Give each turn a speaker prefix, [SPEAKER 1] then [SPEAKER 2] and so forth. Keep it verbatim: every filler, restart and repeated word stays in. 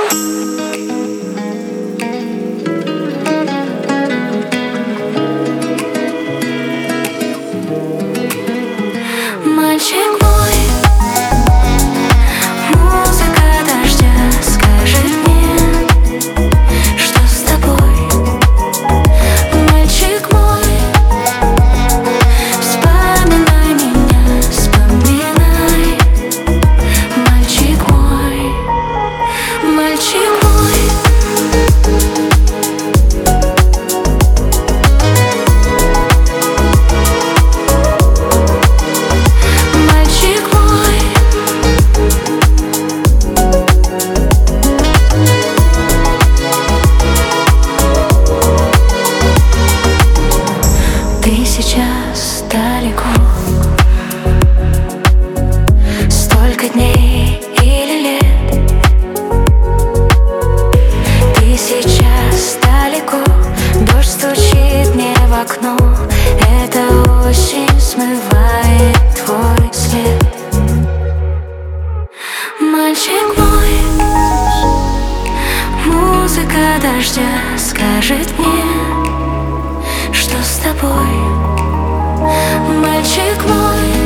[SPEAKER 1] Мальчик мой, музыка дождя скажет мне, что с тобой. Мальчик мой, вспоминай меня, вспоминай. Мальчик мой, мальчик мой. Ты сейчас далеко, столько дней или лет. Ты сейчас далеко, дождь стучит мне в окно. Эта осень смывает твой след. Мальчик мой, музыка дождя скажет мне, что с тобой. Мальчик мой.